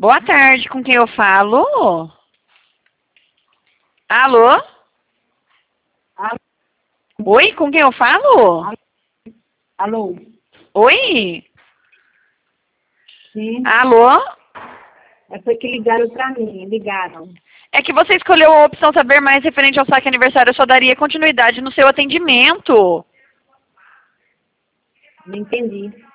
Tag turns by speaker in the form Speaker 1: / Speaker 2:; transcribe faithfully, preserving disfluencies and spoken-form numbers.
Speaker 1: Boa tarde, com quem eu falo? Alô?
Speaker 2: Alô?
Speaker 1: Oi, com quem eu falo?
Speaker 2: Alô?
Speaker 1: Oi?
Speaker 2: Sim,
Speaker 1: Alô?
Speaker 2: é foi que ligaram pra mim, ligaram.
Speaker 1: É que você escolheu a opção saber mais referente ao saque aniversário, eu só daria continuidade no seu atendimento.
Speaker 2: Não entendi.